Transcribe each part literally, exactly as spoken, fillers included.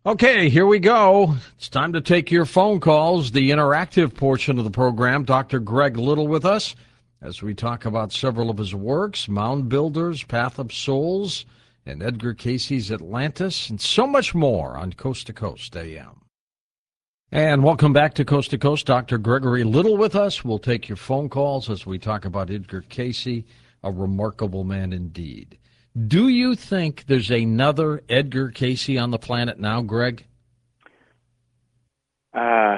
Okay, here we go. It's time to take your phone calls, the interactive portion of the program. Doctor Greg Little with us as we talk about several of his works, Mound Builders, Path of Souls, and Edgar Cayce's Atlantis, and so much more on Coast to Coast A M. And welcome back to Coast to Coast. Doctor Gregory Little with us. We'll take your phone calls as we talk about Edgar Cayce, a remarkable man indeed. Do you think there's another Edgar Cayce on the planet now, Greg? Uh,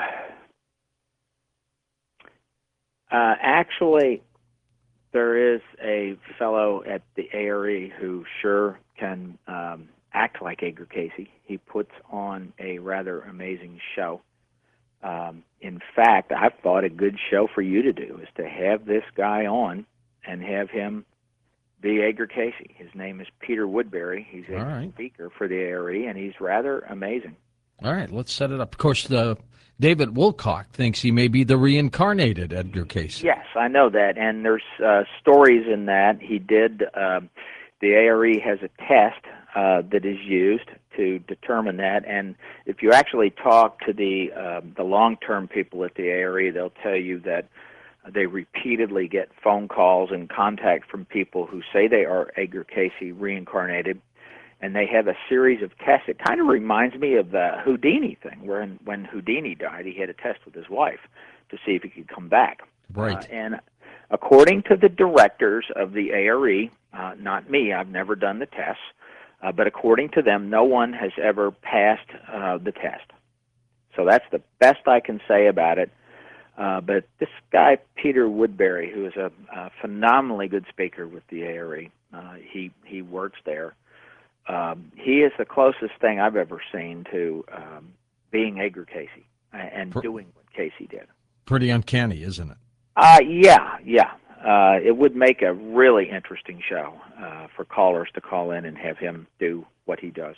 uh, actually, there is a fellow at the A R E who sure can um, act like Edgar Cayce. He puts on a rather amazing show. Um, in fact, I thought a good show for you to do is to have this guy on and have him be Edgar Cayce. His name is Peter Woodbury. He's a right. speaker for the A R E, and he's rather amazing. All right, let's set it up. Of course, the David Wilcock thinks he may be the reincarnated Edgar Cayce. Yes, I know that, and there's uh, stories in that. He did, uh, the A R E has a test uh, that is used to determine that, and if you actually talk to the, uh, the long-term people at the A R E, they'll tell you that they repeatedly get phone calls and contact from people who say they are Edgar Cayce reincarnated, and they have a series of tests. It kind of reminds me of the Houdini thing, where when Houdini died, he had a test with his wife to see if he could come back. Right. Uh, and according to the directors of the A R E, uh, not me, I've never done the tests, uh, but according to them, no one has ever passed uh, the test. So that's the best I can say about it. Uh, but this guy, Peter Woodbury, who is a, a phenomenally good speaker with the A R E, uh, he, he works there. Um, he is the closest thing I've ever seen to um, being Edgar Cayce and Pr- doing what Cayce did. Pretty uncanny, isn't it? Uh, yeah, yeah. Uh, it would make a really interesting show uh, for callers to call in and have him do what he does.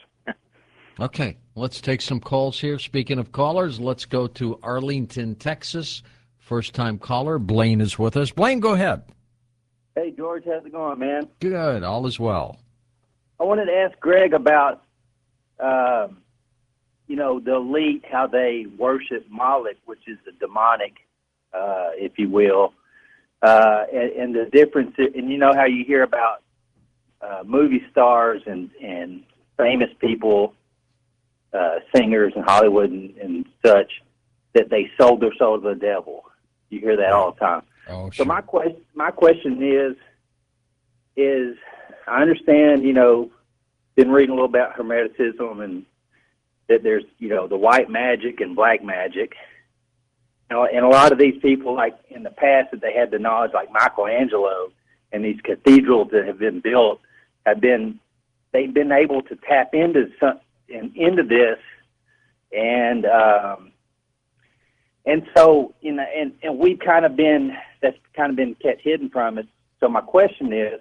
Okay, let's take some calls here. Speaking of callers, let's go to Arlington, Texas. First-time caller, Blaine is with us. Blaine, go ahead. Hey, George, how's it going, man? Good, all is well. I wanted to ask Greg about, uh, you know, the elite, how they worship Moloch, which is the demonic, uh, if you will, uh, and, and the difference. And you know how you hear about uh, movie stars and, and famous people, uh, singers in Hollywood and, and such, that they sold their soul to the devil. You hear that all the time. Oh, So sure. my question, my question is, is I understand, you know, been reading a little about Hermeticism and that there's, you know, the white magic and black magic. You know, and a lot of these people, like in the past, that they had the knowledge, like Michelangelo, and these cathedrals that have been built have been, they've been able to tap into some, in, into this, and um, and so, you know, and, and we've kind of been, that's kind of been kept hidden from us. So my question is,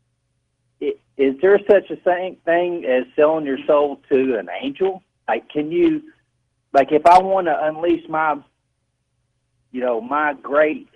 is there such a thing, thing as selling your soul to an angel? Like, can you, like, if I want to unleash my, you know, my great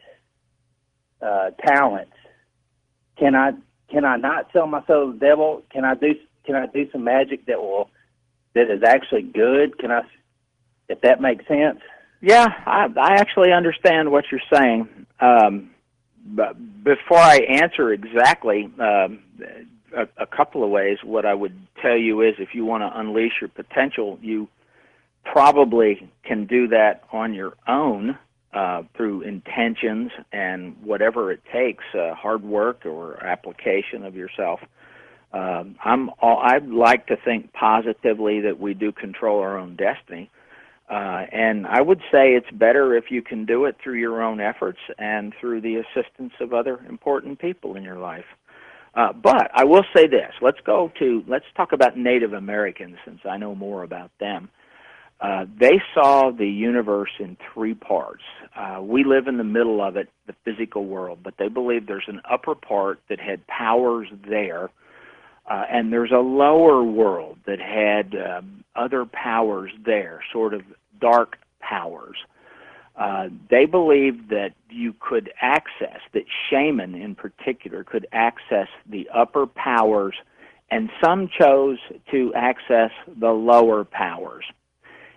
uh, talents, can I, can I not sell my soul to the devil? Can I do, can I do some magic that will, that is actually good? Can I, if that makes sense? Yeah, I, I actually understand what you're saying. Um, but before I answer exactly, um, a, a couple of ways, what I would tell you is if you want to unleash your potential, you probably can do that on your own uh, through intentions and whatever it takes, uh, hard work or application of yourself. Um, I'm all, I'd like to think positively that we do control our own destiny. Uh, and I would say it's better if you can do it through your own efforts and through the assistance of other important people in your life. Uh, but I will say this. Let's go to, let's talk about Native Americans, since I know more about them. Uh, they saw the universe in three parts. Uh, we live in the middle of it, the physical world, but they believe there's an upper part that had powers there, uh, and there's a lower world that had um, other powers there, sort of dark powers. Uh, they believed that you could access, that shaman in particular could access the upper powers, and some chose to access the lower powers.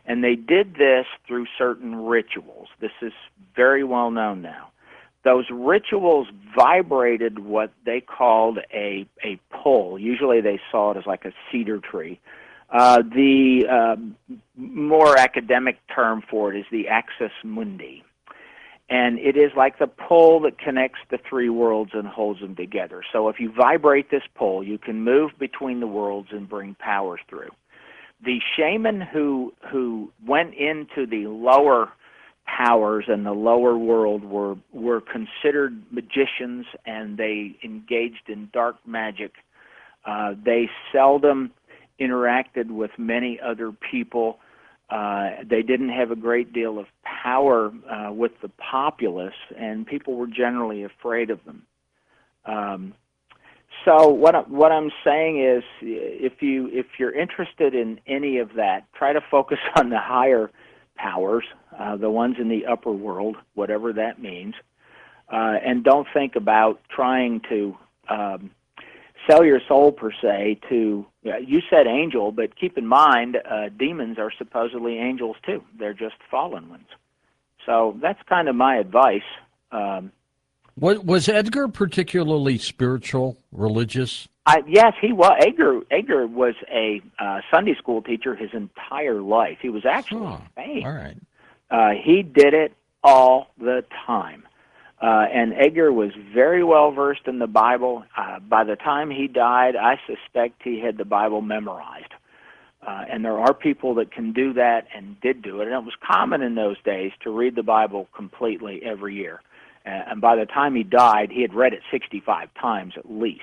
And they did this through certain rituals. This is very well known now. Those rituals vibrated what they called a, a pull. Usually they saw it as like a cedar tree. Uh, the uh, more academic term for it is the axis mundi. And it is like the pull that connects the three worlds and holds them together. So if you vibrate this pull, you can move between the worlds and bring powers through. The shaman who who went into the lower powers and the lower world were were considered magicians, and they engaged in dark magic. Uh, they seldom interacted with many other people. Uh, they didn't have a great deal of power uh, with the populace, and people were generally afraid of them. Um, so what I, what I'm saying is, if you if you're interested in any of that, try to focus on the higher powers, uh, the ones in the upper world, whatever that means, uh, and don't think about trying to um, sell your soul per se to, you said angel, but keep in mind uh, demons are supposedly angels too. They're just fallen ones. So that's kind of my advice. Um, was, was Edgar particularly spiritual, religious? I, yes, he was. Edgar, Edgar was a uh, Sunday school teacher his entire life. He was actually Oh, famed. all right. Uh, he did it all the time. Uh, and Edgar was very well versed in the Bible. Uh, by the time he died, I suspect he had the Bible memorized. Uh, and there are people that can do that and did do it. And it was common in those days to read the Bible completely every year. Uh, and by the time he died, he had read it sixty-five times at least.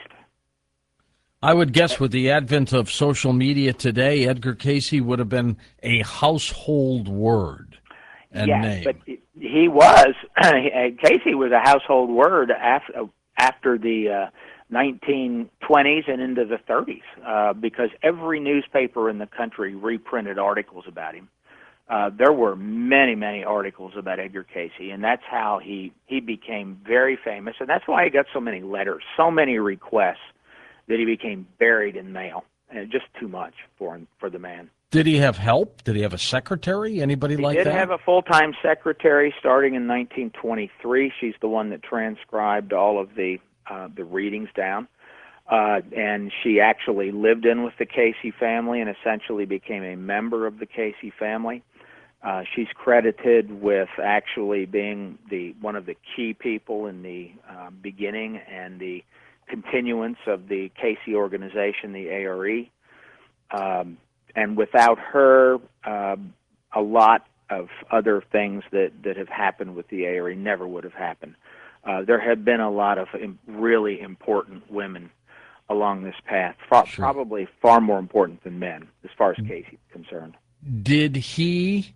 I would guess with the advent of social media today, Edgar Cayce would have been a household word and yes, name. But he was. Cayce was a household word after, after the uh, nineteen twenties and into the thirties, uh, because every newspaper in the country reprinted articles about him. Uh, there were many, many articles about Edgar Cayce, and that's how he, he became very famous, and that's why he got so many letters, so many requests, that he became buried in mail, and just too much for him, for the man. Did he have help? Did he have a secretary? Anybody he like that? He that? did have a full-time secretary starting in nineteen twenty-three. She's the one that transcribed all of the uh, the readings down. Uh, and she actually lived in with the Cayce family and essentially became a member of the Cayce family. Uh, she's credited with actually being the one of the key people in the uh, beginning and the continuance of the Cayce organization, the A R E. Um, and without her, uh, a lot of other things that, that have happened with the A R E never would have happened. Uh, there have been a lot of im- really important women along this path, far, Sure. probably far more important than men, as far as Cayce is concerned. Did he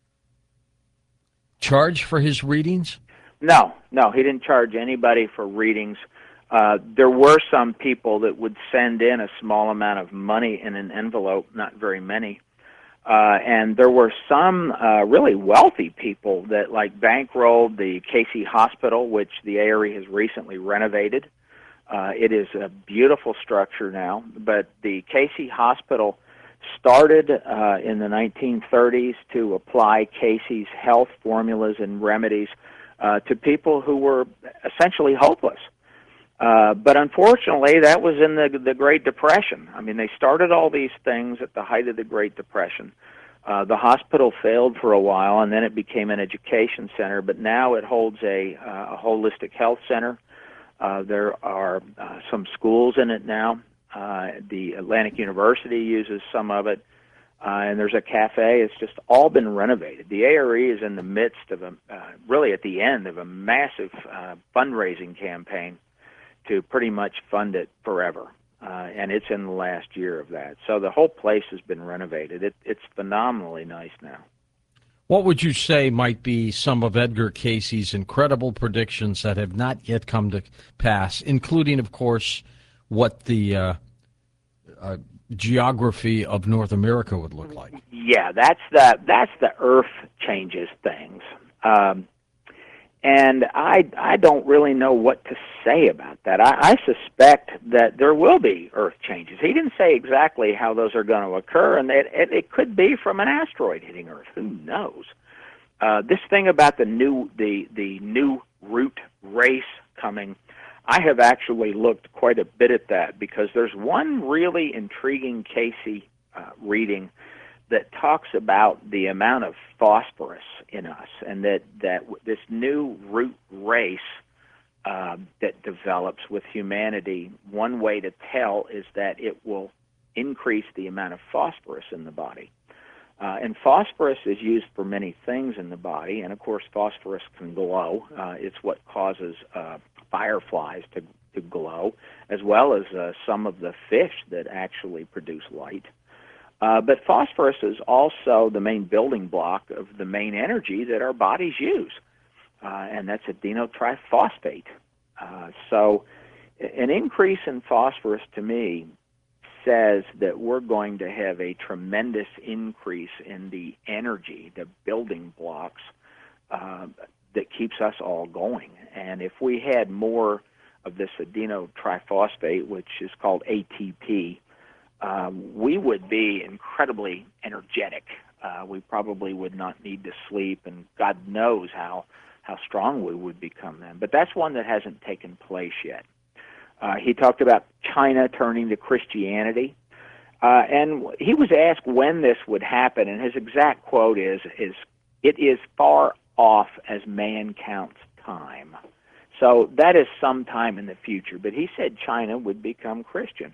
charge for his readings? No, no, he didn't charge anybody for readings. Uh, there were some people that would send in a small amount of money in an envelope, not very many. Uh, and there were some uh, really wealthy people that like bankrolled the Cayce Hospital, which the A R E has recently renovated. Uh, it is a beautiful structure now, but the Cayce Hospital started uh, in the nineteen thirties to apply Cayce's health formulas and remedies uh, to people who were essentially hopeless. Uh, but unfortunately, that was in the the Great Depression. I mean, they started all these things at the height of the Great Depression. Uh, the hospital failed for a while, and then it became an education center. But now it holds a, uh, a holistic health center. Uh, there are uh, some schools in it now. Uh, the Atlantic University uses some of it. Uh, and there's a cafe. It's just all been renovated. The A R E is in the midst of a, uh, really at the end of a massive uh, fundraising campaign to pretty much fund it forever. Uh, and it's in the last year of that. So the whole place has been renovated. It, it's phenomenally nice now. What would you say might be some of Edgar Cayce's incredible predictions that have not yet come to pass, including, of course, what the uh, uh, geography of North America would look like? Yeah, that's the that's the Earth changes things. Um, And I, I don't really know what to say about that. I, I suspect that there will be Earth changes. He didn't say exactly how those are going to occur, and it, it, it could be from an asteroid hitting Earth. Who knows? Uh, this thing about the new the the new root race coming, I have actually looked quite a bit at that because there's one really intriguing Casey uh, reading that talks about the amount of phosphorus in us, and that, that this new root race uh, that develops with humanity, one way to tell is that it will increase the amount of phosphorus in the body. Uh, and phosphorus is used for many things in the body, and of course phosphorus can glow. Uh, it's what causes uh, fireflies to, to glow, as well as uh, some of the fish that actually produce light. Uh, but phosphorus is also the main building block of the main energy that our bodies use, uh, and that's adenotriphosphate. Uh, so an increase in phosphorus to me says that we're going to have a tremendous increase in the energy, the building blocks uh, that keeps us all going. And if we had more of this adenotriphosphate, which is called A T P, Uh, we would be incredibly energetic. Uh, we probably would not need to sleep, and God knows how, how strong we would become then. But that's one that hasn't taken place yet. Uh, he talked about China turning to Christianity, uh, and he was asked when this would happen, and his exact quote is, is, "It is far off as man counts time." So that is sometime in the future, but he said China would become Christian.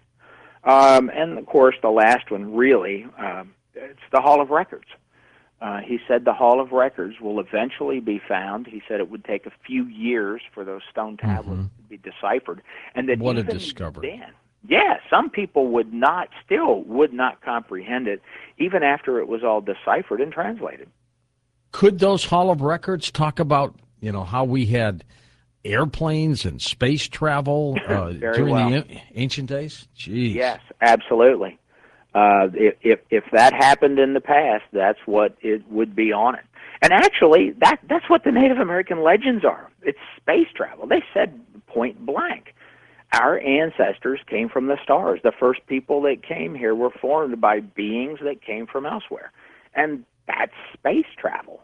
Um, and, of course, the last one, really, um, it's the Hall of Records. Uh, he said the Hall of Records will eventually be found. He said it would take a few years for those stone tablets mm-hmm. to be deciphered. And that what a even discovery. then, yeah, some people would not, still would not comprehend it, even after it was all deciphered and translated. Could those Hall of Records talk about, you know, how we had airplanes and space travel uh, during well. the ancient days? Jeez. Yes, absolutely. Uh, if, if if that happened in the past, that's what it would be on it. And actually, that that's what the Native American legends are. It's space travel. They said point blank, our ancestors came from the stars. The first people that came here were formed by beings that came from elsewhere. And that's space travel.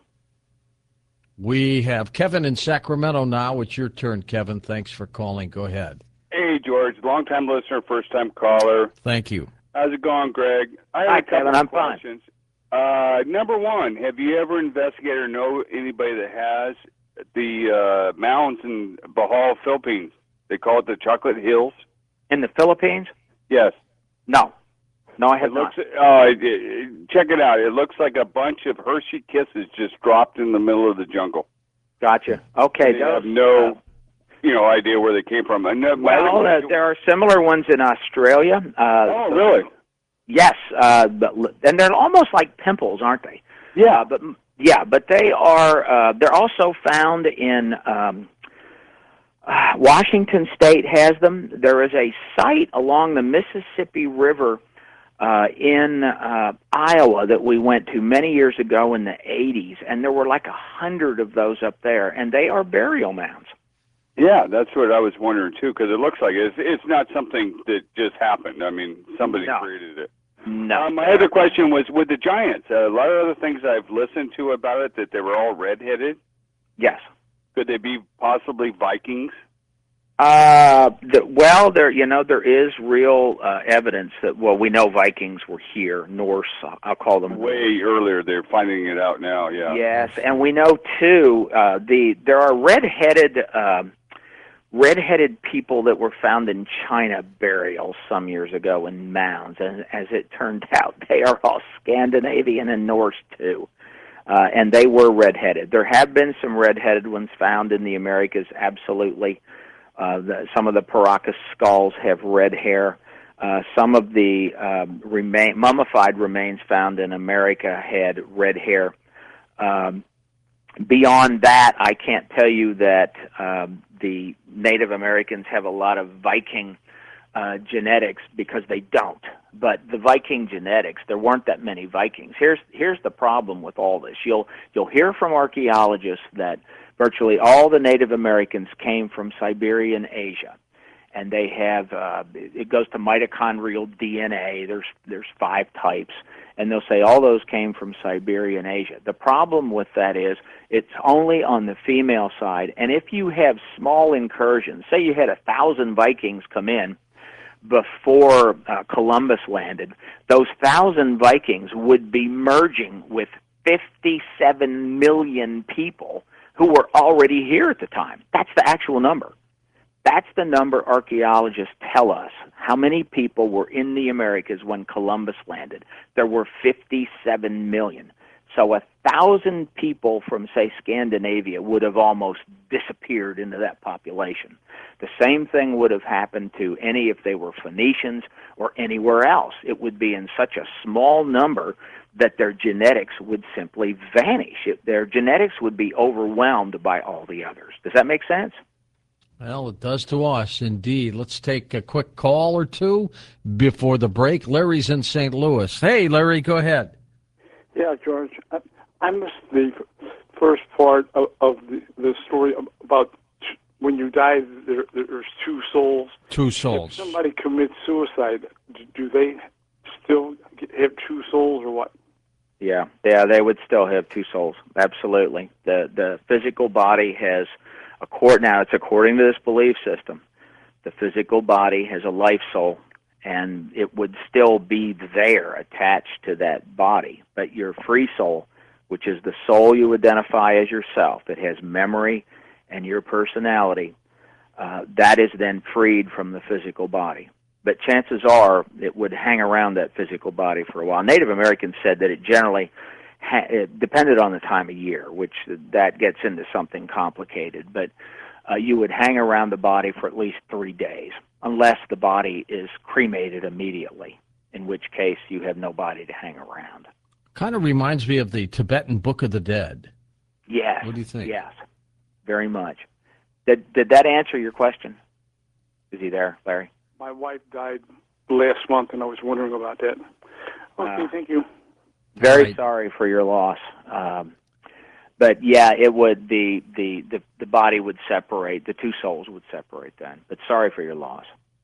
We have Kevin in Sacramento now. It's your turn, Kevin. Thanks for calling. Go ahead. Hey, George. Long-time listener, first-time caller. Thank you. How's it going, Greg? I have Hi, a couple Kevin. of I'm questions. fine. Uh, number one, have you ever investigated or know anybody that has the uh, mountains in Bohol, Philippines? They call it the Chocolate Hills. In the Philippines? Yes. No. No, I have it looks, not. Uh, it, it, check it out. It looks like a bunch of Hershey Kisses just dropped in the middle of the jungle. Gotcha. Okay. They have no, uh, you know, idea where they came from. And, uh, well, uh, there are similar ones in Australia. Uh, oh, really? Yes, uh, but, and they're almost like pimples, aren't they? Yeah. Uh, but yeah, but they are. Uh, they're also found in. Um, uh, Washington State has them. There is a site along the Mississippi River Uh, in uh, Iowa that we went to many years ago in the eighties, and there were like a hundred of those up there, and they are burial mounds. Yeah, that's what I was wondering too, because it looks like it's it's not something that just happened. I mean, somebody no. created it. No. Uh, my other question was with the Giants. Uh, a lot of other things I've listened to about it that they were all redheaded. Yes. Could they be possibly Vikings? Uh, the, well, there you know there is real uh, evidence that well we know Vikings were here, Norse. I'll call them way earlier. They're finding it out now. Yeah. Yes, and we know too uh, the there are redheaded um, redheaded people that were found in China burials some years ago in mounds, and as it turned out, they are all Scandinavian and Norse too. Uh, and they were redheaded. There have been some redheaded ones found in the Americas, absolutely. Uh, the, some of the Paracas skulls have red hair. Uh, some of the um, remain, mummified remains found in America had red hair. Um, beyond that, I can't tell you that um, the Native Americans have a lot of Viking uh, genetics, because they don't. But the Viking genetics, there weren't that many Vikings. Here's here's the problem with all this. You'll you'll hear from archaeologists that Virtually all the Native Americans came from Siberian Asia, and they have uh, it goes to mitochondrial D N A. There's there's five types, and they'll say all those came from Siberian Asia. The problem with that is it's only on the female side, and if you have small incursions, say you had a thousand Vikings come in before uh, Columbus landed, those thousand Vikings would be merging with fifty-seven million people who were already here at the time. That's the actual number. That's the number archaeologists tell us. How many people were in the Americas when Columbus landed? There were fifty-seven million. So a thousand people from, say, Scandinavia would have almost disappeared into that population. The same thing would have happened to any if they were Phoenicians or anywhere else. It would be in such a small number that their genetics would simply vanish. It, their genetics would be overwhelmed by all the others. Does that make sense? Well, it does to us, indeed. Let's take a quick call or two before the break. Larry's in Saint Louis. Hey, Larry, go ahead. Yeah, George. I, I missed the first part of, of the, the story about t- when you die, there, there's two souls. Two souls. If somebody commits suicide, do, do they still get, have two souls or what? Yeah, yeah, they would still have two souls. Absolutely. The the physical body has a court now. It's according to this belief system. The physical body has a life soul, and it would still be there attached to that body. But your free soul, which is the soul you identify as yourself, it has memory and your personality, uh, that is then freed from the physical body. But chances are it would hang around that physical body for a while. Native Americans said that it generally ha- it depended on the time of year, which that gets into something complicated. But uh, you would hang around the body for at least three days, unless the body is cremated immediately, in which case you have no body to hang around. Kind of reminds me of the Tibetan Book of the Dead. Yes. What do you think? Yes, very much. Did did that answer your question? Is he there, Larry? My wife died last month, and I was wondering about that. Okay, Uh, thank you. Very Right. sorry for your loss. Um, but yeah, it would the, the the the body would separate. The two souls would separate then. But sorry for your loss.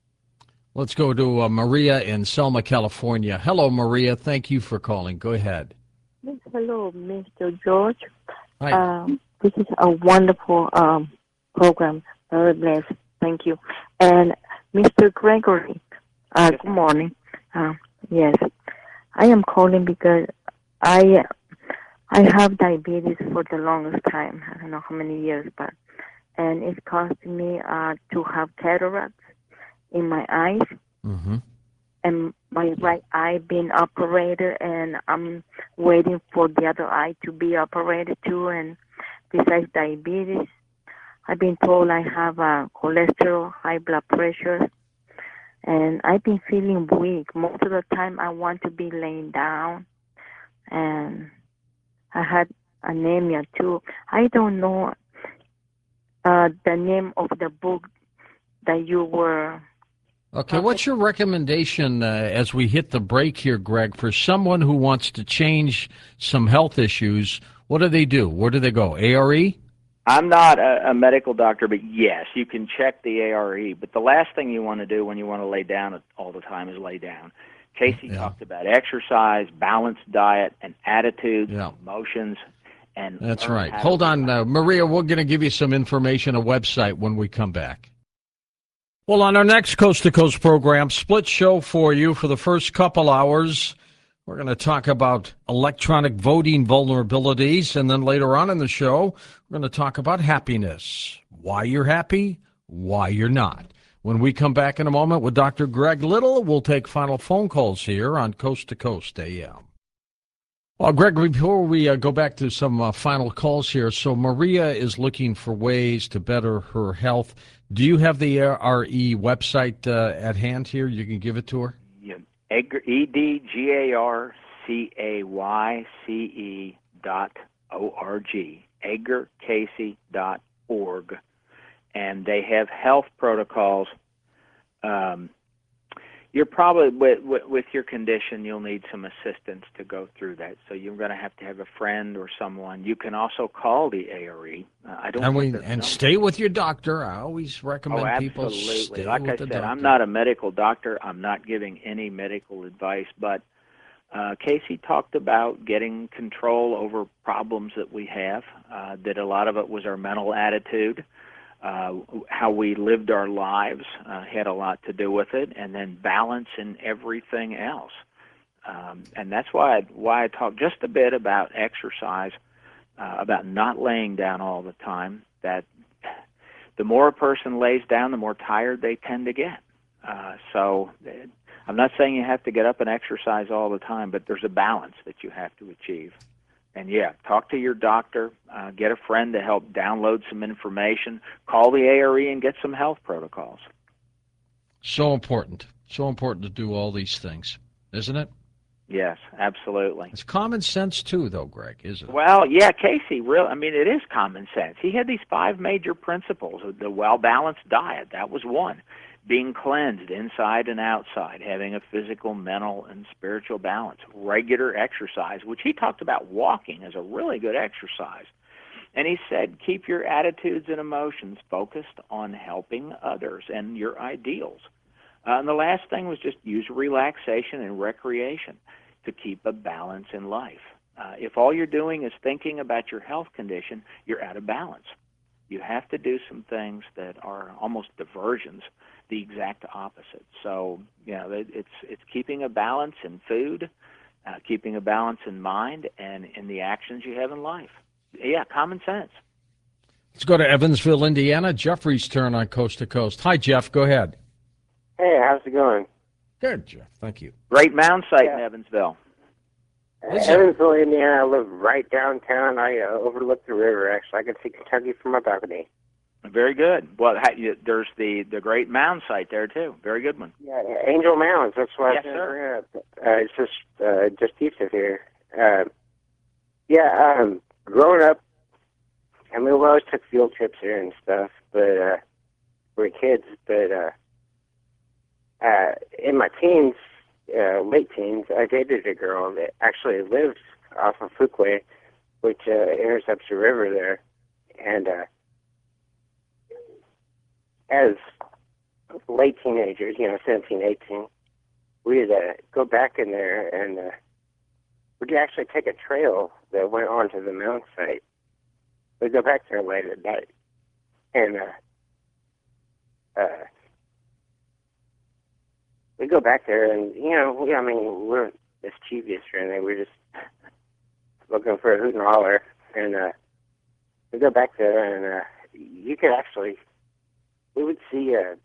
Let's go to uh, Maria in Selma, California. Hello, Maria. Thank you for calling. Go ahead. Yes, hello, Mister George. Hi. Um, this is a wonderful um, program. Very blessed. Thank you. And Mister Gregory, uh, Yes, good morning. Uh, yes, I am calling because I I have diabetes for the longest time. I don't know how many years, but and it's costing me uh, to have cataracts in my eyes. Mm-hmm. And my right eye being operated, and I'm waiting for the other eye to be operated too. And besides diabetes, I've been told I have uh, cholesterol, high blood pressure, and I've been feeling weak. Most of the time I want to be laying down, and I had anemia too. I don't know uh, the name of the book that you were... Okay, what's your recommendation uh, as we hit the break here, Greg, for someone who wants to change some health issues? What do they do? Where do they go? A R E? I'm not a, a medical doctor, but yes, you can check the A R E. But the last thing you want to do when you want to lay down all the time is lay down. Casey Yeah. talked about exercise, balanced diet, and attitude, Yeah. emotions, and That's learn right. how to Hold on, relax. uh, Maria. We're going to give you some information, a website, when we come back. Well, on our next Coast to Coast program, split show for you for the first couple hours. We're going to talk about electronic voting vulnerabilities, and then later on in the show, we're going to talk about happiness, why you're happy, why you're not. When we come back in a moment with Doctor Greg Little, we'll take final phone calls here on Coast to Coast A M. Well, Greg, before we uh, go back to some uh, final calls here, so Maria is looking for ways to better her health. Do you have the A R E website uh, at hand here? You can give it to her? Yeah, Edgar, E D G A R C A Y C E dot O R G, edgar casey dot org. And they have health protocols. Um, You're probably with, with with your condition, you'll need some assistance to go through that. So you're going to have to have a friend or someone. You can also call the A R E. Uh, I don't And think we there's and no- stay with your doctor. I always recommend Oh, people absolutely. stay Like with I the said, doctor. I'm not a medical doctor. I'm not giving any medical advice, but uh, Casey talked about getting control over problems that we have, uh, that a lot of it was our mental attitude, uh, how we lived our lives uh, had a lot to do with it, and then balance in everything else. Um, and that's why I, why I talk just a bit about exercise, uh, about not laying down all the time, that the more a person lays down, the more tired they tend to get. Uh, so I'm not saying you have to get up and exercise all the time, but there's a balance that you have to achieve. And yeah, talk to your doctor, uh, get a friend to help download some information, call the A R E and get some health protocols. So important. So important to do all these things, isn't it? Yes, absolutely. It's common sense too, though, Greg, isn't it? Well, yeah, Casey, real. I mean, it is common sense. He had these five major principles. The well-balanced diet, that was one. Being cleansed inside and outside, having a physical, mental, and spiritual balance. Regular exercise, which he talked about walking as a really good exercise. And he said, keep your attitudes and emotions focused on helping others and your ideals. Uh, and the last thing was just use relaxation and recreation to keep a balance in life. Uh, if all you're doing is thinking about your health condition, you're out of balance. You have to do some things that are almost diversions, the exact opposite. So, you know, it, it's it's keeping a balance in food, uh, keeping a balance in mind, and in the actions you have in life. Yeah, common sense. Let's go to Evansville, Indiana. Jeffrey's turn on Coast to Coast. Hi, Jeff. Go ahead. Hey, how's it going? Good, Jeff. Thank you. Great mound site Yeah. in Evansville. Is it? Evansville, Indiana. I live right downtown. I uh, overlook the river, actually. I can see Kentucky from my balcony. Very good. Well, ha- you- there's the, the great mound site there, too. Very good one. Yeah, Angel Mounds. That's what Yes, I was sir. bring up. Uh, it's just uh, just east of here. Uh, yeah, um, growing up, I mean, we always took field trips here and stuff, but uh, we were kids. But uh, uh, in my teens, uh, late teens, I dated a girl that actually lived off of Fuquay, which uh, intercepts the river there. And uh, as late teenagers, you know, seventeen, eighteen, we'd uh, go back in there and uh, we'd actually take a trail that went onto the mound site. We'd go back there late at night. And uh, uh, we go back there and, you know, we, I mean, we're mischievous or anything. We're just looking for a hoot and holler. And uh, we go back there and uh, you could actually, we would see, uh,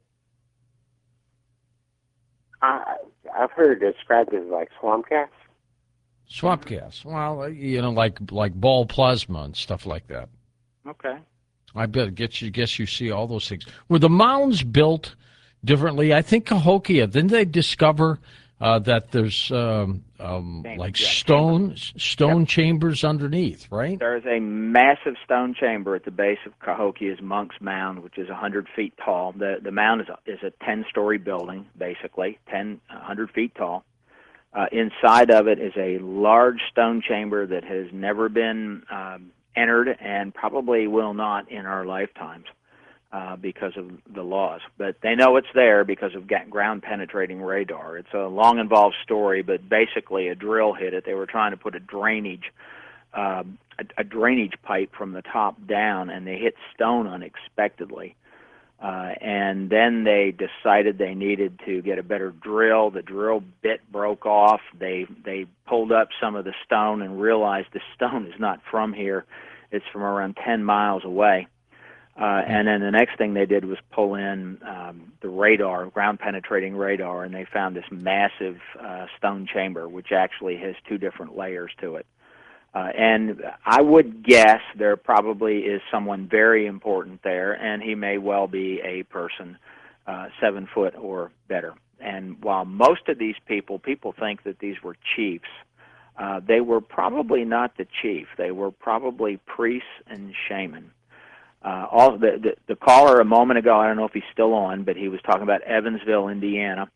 I, I've heard it described as like swamp cats. Swamp gas. Well, you know, like like ball plasma and stuff like that. Okay. I bet guess you guess you see all those things. Were the mounds built differently? I think Cahokia, didn't they discover uh, that there's um, um, Chamber, like yeah, stone stone Yep. chambers underneath, right? There's a massive stone chamber at the base of Cahokia's Monk's Mound, which is one hundred feet tall. The the mound is a, is a ten-story building, basically, ten, one hundred feet tall. Uh, inside of it is a large stone chamber that has never been um, entered and probably will not in our lifetimes uh, because of the laws. But they know it's there because of ground-penetrating radar. It's a long, involved story, but basically a drill hit it. They were trying to put a drainage um, a, a drainage pipe from the top down, and they hit stone unexpectedly. Uh, and then they decided they needed to get a better drill. The drill bit broke off. They they pulled up some of the stone and realized the stone is not from here. It's from around ten miles away. Uh, and then the next thing they did was pull in um, the radar, ground-penetrating radar, and they found this massive uh, stone chamber, which actually has two different layers to it. Uh, and I would guess there probably is someone very important there, and he may well be a person uh, seven foot or better. And while most of these people, people think that these were chiefs, uh, they were probably not the chief. They were probably priests and shaman. Uh, all the, the the caller a moment ago, I don't know if he's still on, but he was talking about Evansville, Indiana.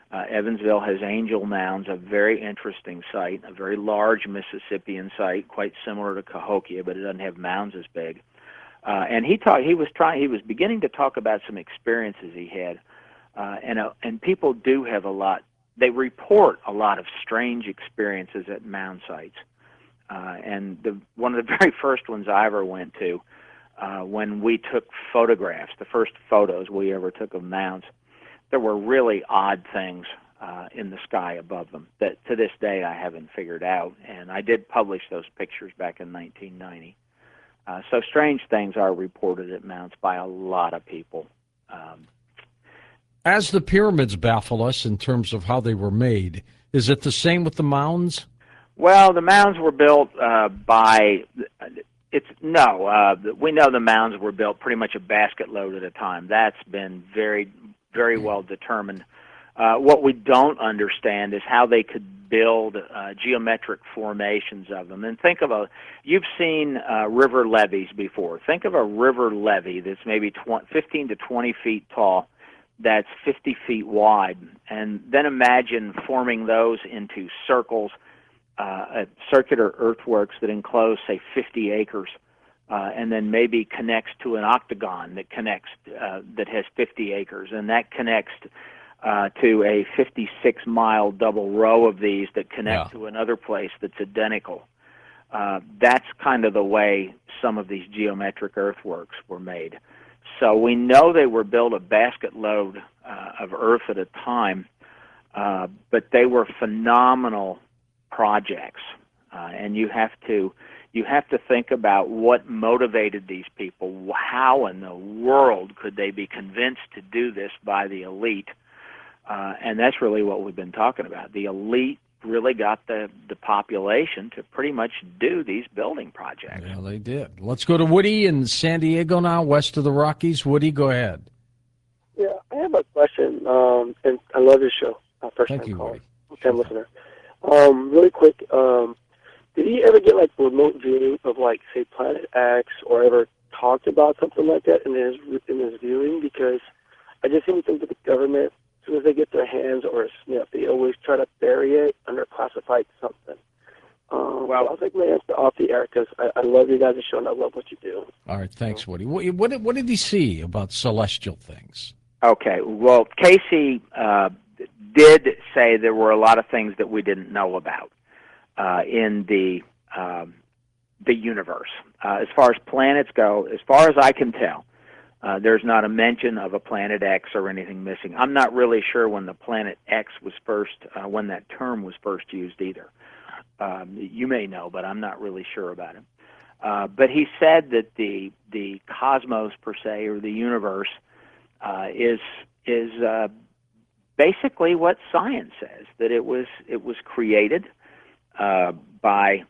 Uh, Evansville has Angel Mounds, a very interesting site, a very large Mississippian site, quite similar to Cahokia, but it doesn't have mounds as big. Uh, and he talked. He was trying. He was beginning to talk about some experiences he had, uh, and uh, and people do have a lot. They report a lot of strange experiences at mound sites. Uh, and the, one of the very first ones I ever went to, uh, when we took photographs, the first photos we ever took of mounds, there were really odd things uh, in the sky above them that to this day I haven't figured out. And I did publish those pictures back in nineteen ninety. Uh, so strange things are reported at mounds by a lot of people. Um, As the pyramids baffle us in terms of how they were made, is it the same with the mounds? Well, the mounds were built uh, by, it's no, uh, we know the mounds were built pretty much a basket load at a time. That's been very, very well determined. Uh, what we don't understand is how they could build uh, geometric formations of them. And think of a, you've seen uh, river levees before. Think of a river levee that's maybe fifteen to twenty feet tall, that's fifty feet wide, and then imagine forming those into circles, uh, circular earthworks that enclose, say, fifty acres, uh, and then maybe connects to an octagon that connects, uh, that has fifty acres, and that connects uh, to a fifty-six mile double row of these that connect Yeah. to another place that's identical. Uh, that's kind of the way some of these geometric earthworks were made. So we know they were built a basket load uh, of earth at a time, uh, but they were phenomenal projects, uh, and you have to you have to think about what motivated these people. How in the world could they be convinced to do this by the elite? Uh, and that's really what we've been talking about. The elite really got the, the population to pretty much do these building projects. Yeah, they did. Let's go to Woody in San Diego now, west of the Rockies. Woody, go ahead. Yeah, I have a question, um, and I love your show. Uh, first Thank time you, caller, Woody. first time listener. Um, really quick, um, did he ever get like remote viewing of like say Planet X, or ever talked about something like that in his in his viewing? Because I just seem to think that the government, as soon as they get their hands or a sniff, they always try to bury it under classified something. Um, well, I'll take my answer off the air because I, I love you guys' show and I love what you do. All right, thanks, Woody. What, what, did, what did he see about celestial things? Okay, well, Casey uh, did say there were a lot of things that we didn't know about uh, in the um, the universe. Uh, as far as planets go, as far as I can tell, uh, there's not a mention of a Planet X or anything missing. I'm not really sure when the Planet X was first, uh, when that term was first used either. Um, you may know, but I'm not really sure about it. Uh, but he said that the the cosmos per se, or the universe, uh, is is uh, basically what science says, that it was it was created uh, by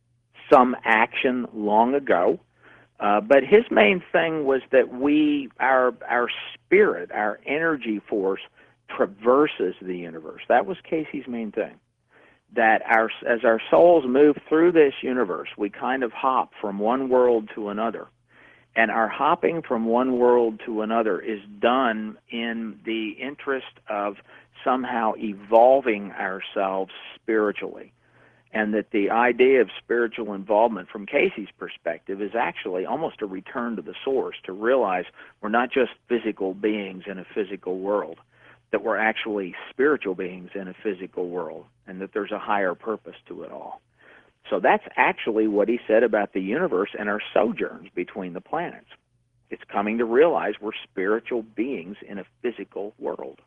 some action long ago. Uh, but his main thing was that we, our our spirit, our energy force, traverses the universe. That was Casey's main thing. That our, as our souls move through this universe, we kind of hop from one world to another. And our hopping from one world to another is done in the interest of somehow evolving ourselves spiritually. And that the idea of spiritual involvement from Casey's perspective is actually almost a return to the source, to realize we're not just physical beings in a physical world, that we're actually spiritual beings in a physical world, and that there's a higher purpose to it all. So that's actually what he said about the universe and our sojourns between the planets. It's coming to realize we're spiritual beings in a physical world.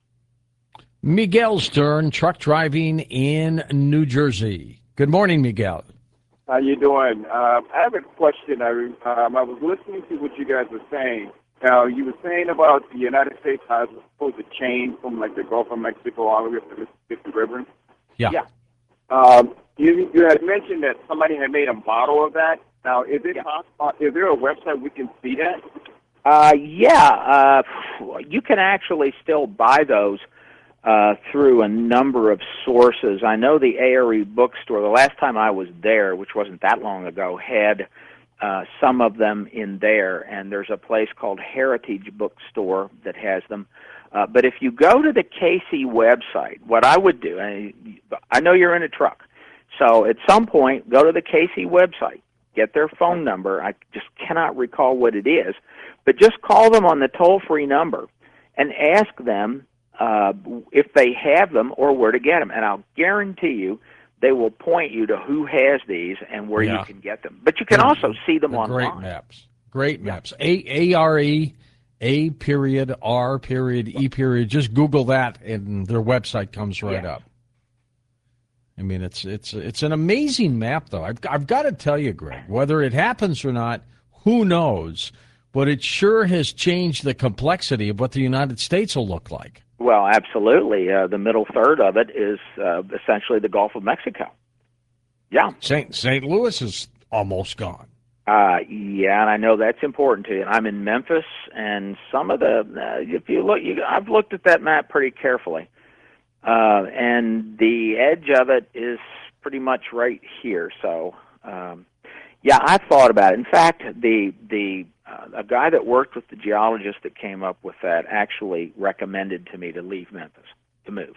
Miguel Stern, truck driving in New Jersey. Good morning, Miguel. How you doing? Uh, I have a question. I, um, I was listening to what you guys were saying. Now, you were saying about the United States has supposed to change from like the Gulf of Mexico all the way up to the Mississippi River. Yeah. Yeah. Um, you, you had mentioned that somebody had made a model of that. Now, is it Yeah. possible? Is there a website we can see that? Uh, yeah, uh, you can actually still buy those uh, through a number of sources. I know the A R E bookstore, the last time I was there, which wasn't that long ago, had uh, some of them in there, and there's a place called Heritage Bookstore that has them. Uh, but if you go to the K C website, what I would do, I, I know you're in a truck, so at some point, go to the K C website, get their phone number. I just cannot recall what it is, but just call them on the toll-free number and ask them uh, if they have them or where to get them. And I'll guarantee you they will point you to who has these and where Yeah. you can get them. But you can They're- also see them they're online. Great maps. Great maps. A A R E, A period, R period, E period. Just Google that, and their website comes right Yeah. up. I mean, it's it's it's an amazing map, though. I've I've got to tell you, Greg, whether it happens or not, who knows? But it sure has changed the complexity of what the United States will look like. Well, absolutely. Uh, the middle third of it is uh, essentially the Gulf of Mexico. Yeah. Saint Saint Louis is almost gone. Uh, yeah, and I know that's important to you. I'm in Memphis, and some of the uh, if you look, you, I've looked at that map pretty carefully, uh, and the edge of it is pretty much right here. So, um, yeah, I thought about it. In fact, the the uh, a guy that worked with the geologist that came up with that actually recommended to me to leave Memphis, to move.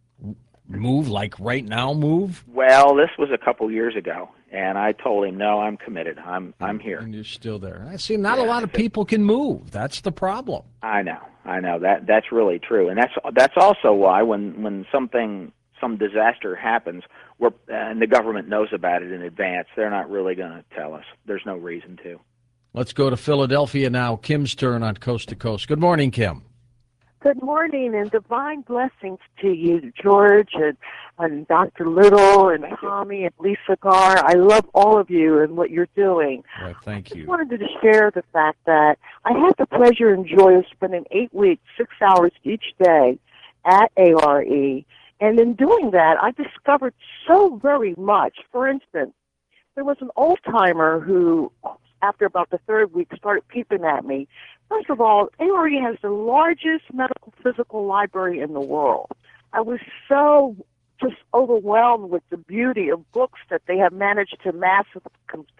Move like right now? Move? Well, this was a couple years ago, and I told him, no, I'm committed. I'm I'm here. And you're still there. I see. Not a Yeah, lot of people can move. That's the problem. I know, I know that that's really true, and that's that's also why when when something some disaster happens, we're and the government knows about it in advance, they're not really going to tell us. There's no reason to. Let's go to Philadelphia now. Kim's turn on Coast to Coast. Good morning, Kim. Good morning and divine blessings to you, George, and, and Doctor Little, and Thank Tommy, you. and Lisa Garr. I love all of you and what you're doing. Right, thank I you. just wanted to share the fact that I had the pleasure and joy of spending eight weeks, six hours each day at A R E, and in doing that, I discovered so very much. For instance, there was an old-timer who, after about the third week, started peeping at me. First of all, A R E has the largest medical physical library in the world. I was so just overwhelmed with the beauty of books that they have managed to massively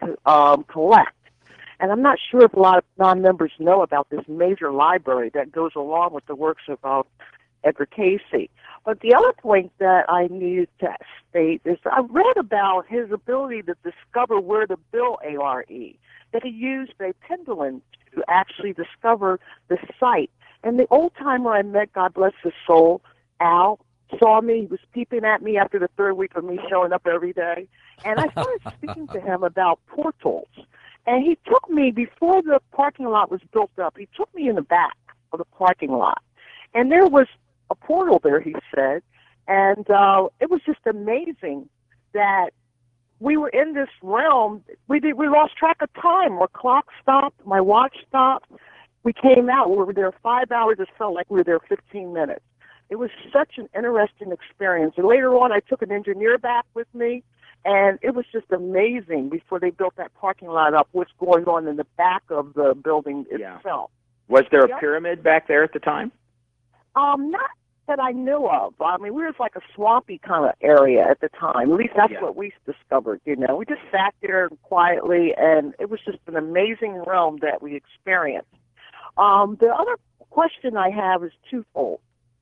um, collect. And I'm not sure if a lot of non-members know about this major library that goes along with the works of uh, Edgar Cayce. But the other point that I needed to state is I read about his ability to discover where to bill A R E, that he used a pendulum to actually discover the site. And the old-timer I met, God bless his soul, Al, saw me. He was peeping at me after the third week of me showing up every day. And I started speaking to him about portals. And he took me, before the parking lot was built up, he took me in the back of the parking lot. And there was a portal there, he said. And uh, it was just amazing that we were in this realm. We did, we lost track of time. Our clock stopped. My watch stopped. We came out. We were there five hours. It felt like we were there fifteen minutes. It was such an interesting experience. And later on, I took an engineer back with me, and it was just amazing before they built that parking lot up, what's going on in the back of the building Yeah. itself. Was there a Yep. pyramid back there at the time? Um, not that I knew of. I mean, we were like a swampy kind of area at the time. At least that's Yeah. what we discovered, you know. We just sat there quietly, and it was just an amazing realm that we experienced. Um, the other question I have is twofold.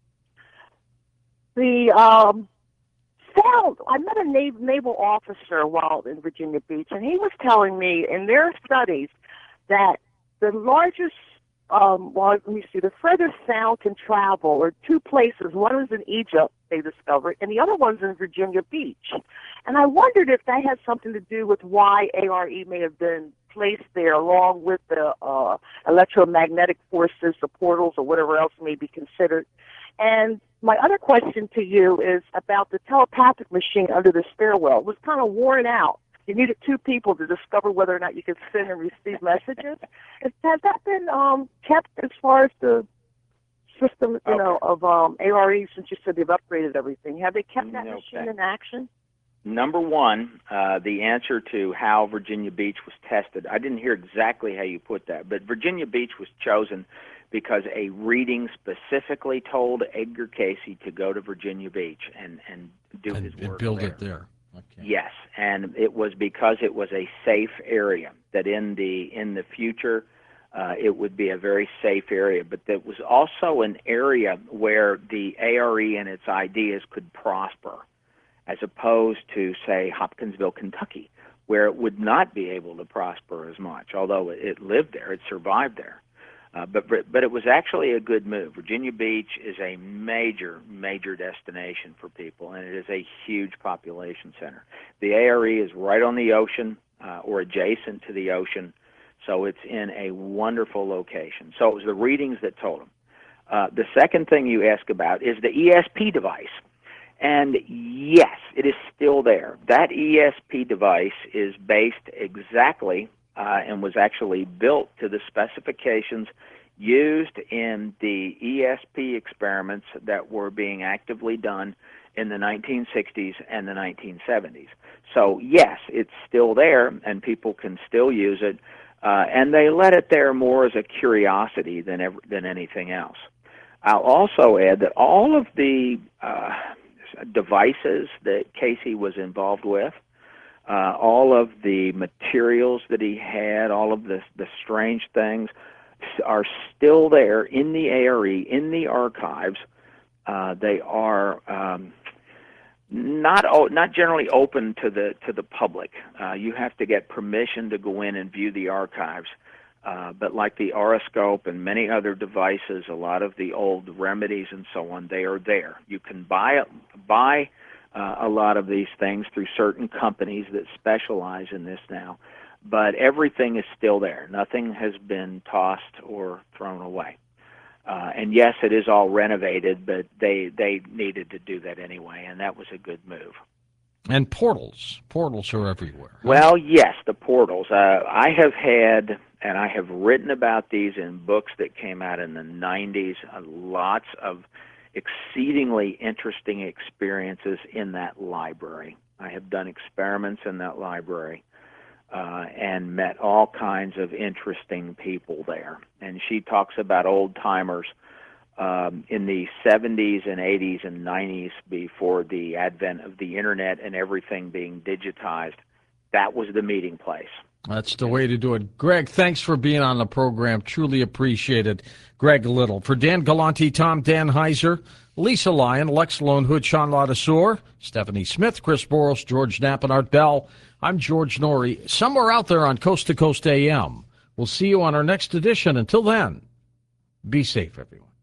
The um, sound, I met a nav- naval officer while in Virginia Beach, and he was telling me in their studies that the largest Um, well, let me see. The furthest sound can travel are two places. One was in Egypt, they discovered, and the other one's in Virginia Beach. And I wondered if that had something to do with why A R E may have been placed there, along with the uh, electromagnetic forces, the portals, or whatever else may be considered. And my other question to you is about the telepathic machine under the stairwell. It was kind of worn out. You needed two people to discover whether or not you could send and receive messages. Has, has that been um, kept as far as the system, you Okay. know, of um, A R E, since you said they've upgraded everything? Have they kept that Okay. machine in action? Number one, uh, the answer to how Virginia Beach was tested, I didn't hear exactly how you put that, but Virginia Beach was chosen because a reading specifically told Edgar Cayce to go to Virginia Beach and, and do And, his and work build there. it there. Okay. Yes, and it was because it was a safe area that in the in the future uh, it would be a very safe area. But there was also an area where the A R E and its ideas could prosper, as opposed to, say, Hopkinsville, Kentucky, where it would not be able to prosper as much, although it lived there, it survived there. Uh, but but it was actually a good move. Virginia Beach is a major, major destination for people, and it is a huge population center. The A R E is right on the ocean uh, or adjacent to the ocean, so it's in a wonderful location. So it was the readings that told them. Uh, the second thing you ask about is the E S P device. And yes, it is still there. That E S P device is based exactly uh, and was actually built to the specifications used in the E S P experiments that were being actively done in the nineteen sixties and the nineteen seventies. So yes, it's still there, and people can still use it, uh, and they let it there more as a curiosity than ever, than anything else. I'll also add that all of the uh, devices that Casey was involved with, uh, all of the materials that he had, all of the, the strange things are still there in the A R E, in the archives. Uh, they are um, not not generally open to the to the public. Uh, you have to get permission to go in and view the archives. Uh, but like the Auroscope and many other devices, a lot of the old remedies and so on, they are there. You can buy buy uh, a lot of these things through certain companies that specialize in this now, but everything is still there. Nothing has been tossed or thrown away. Uh, and yes, it is all renovated, but they, they needed to do that anyway, and that was a good move. And portals. Portals are everywhere. Huh? Well, yes, the portals. Uh, I have had, and I have written about these in books that came out in the nineties, uh, lots of exceedingly interesting experiences in that library. I have done experiments in that library uh, and met all kinds of interesting people there. And she talks about old-timers Um, in the seventies and eighties and nineties, before the advent of the internet and everything being digitized. That was the meeting place. That's the way to do it. Greg, thanks for being on the program. Truly appreciate it. Greg Little. For Dan Galante, Tom Dan Heiser, Lisa Lyon, Lex Lone Hood, Sean Ladasor, Stephanie Smith, Chris Boros, George Knapp, and Art Bell, I'm George Norrie. Somewhere out there on Coast to Coast A M. We'll see you on our next edition. Until then, be safe, everyone.